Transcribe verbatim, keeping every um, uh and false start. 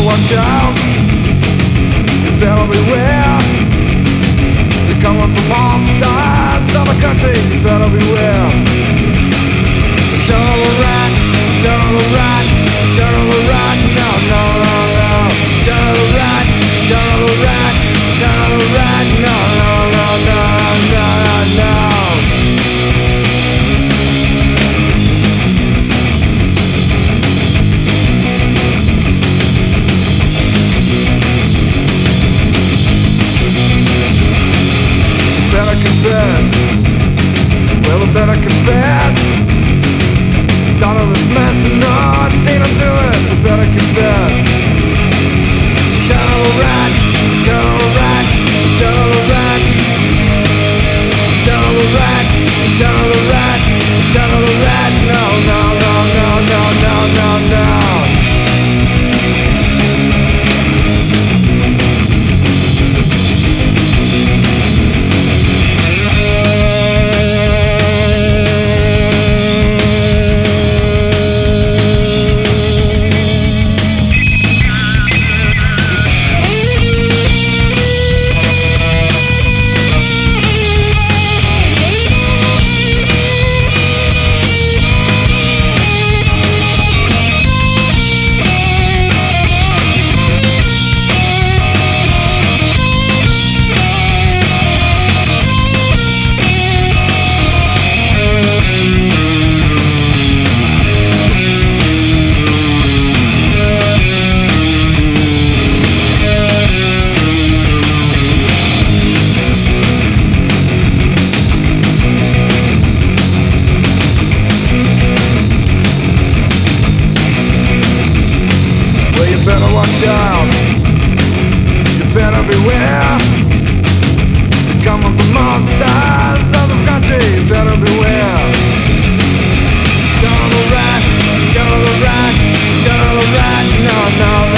watch out. You better beware. They're coming from all sides of the country. You better beware. Turn on the right, turn on the right, turn on the right. No, no, no, no. Turn on the right, turn on the right, turn on the right. No, no, no, no, no, no, no. Better confess. Well, I better confess. Started this mess and no, I seen him do it. We better confess. Turn on the right, turn on the right, turn on the right. Turn on the right, turn on the right, turn on the right. No, no, no, no, no, no, no, no. You better watch out. You better beware. You're coming from all sides of the country. You better beware. Turn on the right, turn on the right, turn on the right. No, no, no.